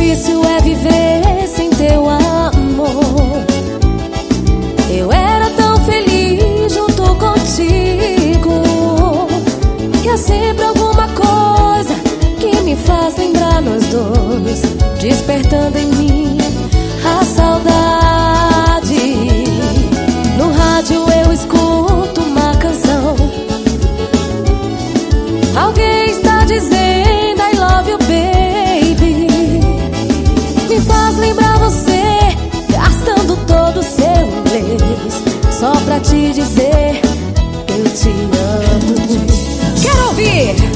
difícil é viver sem teu amor. Eu era tão feliz junto contigo, e há sempre alguma coisa que me faz lembrar nós dois, despertando em mim a saudade. No rádio eu escuto uma canção, alguém está dizendo I love you baby. Me faz lembrar você gastando todo o seu inglês só pra te dizer eu te amo. Quero ouvir!